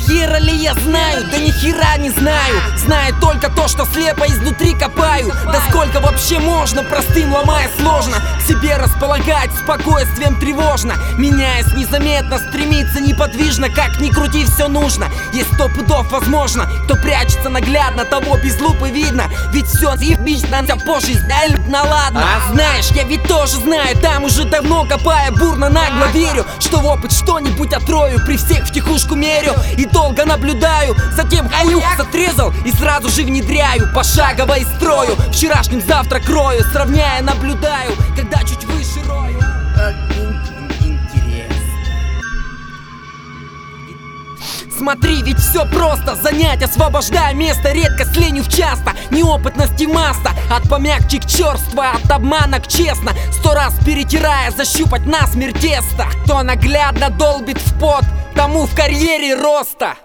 хера ли я знаю? Да ни хера не знаю. Знаю только то, что слепо изнутри копаю. Да сколько вообще можно, простым ломая сложно. К себе располагать спокойствием тревожно. Меняясь незаметно, стремиться неподвижно. Как ни крути, все нужно. Есть 100 пудов возможно. Кто прячется наглядно, того без лупы видно. Ведь все съебись на тебя позже, на ладно. А знаешь, я ведь тоже знаю, там уже давно копая бурно нагло верю, что в опыт что-нибудь отрою. При всех втихушку мерю и долго наблюдаю. Затем хуюх отрезал и сразу же внедряю. Пошагово и строю, вчерашним завтра крою. Сравняя, наблюдаю, когда чуть выше рою. Смотри, ведь все просто. Занять, освобождая место, редко с ленью часто. Неопытности масса, от помягче к черства, от обмана к честно. 100 раз перетирая, защупать насмерть тесто. Кто наглядно долбит в пот, тому в карьере роста.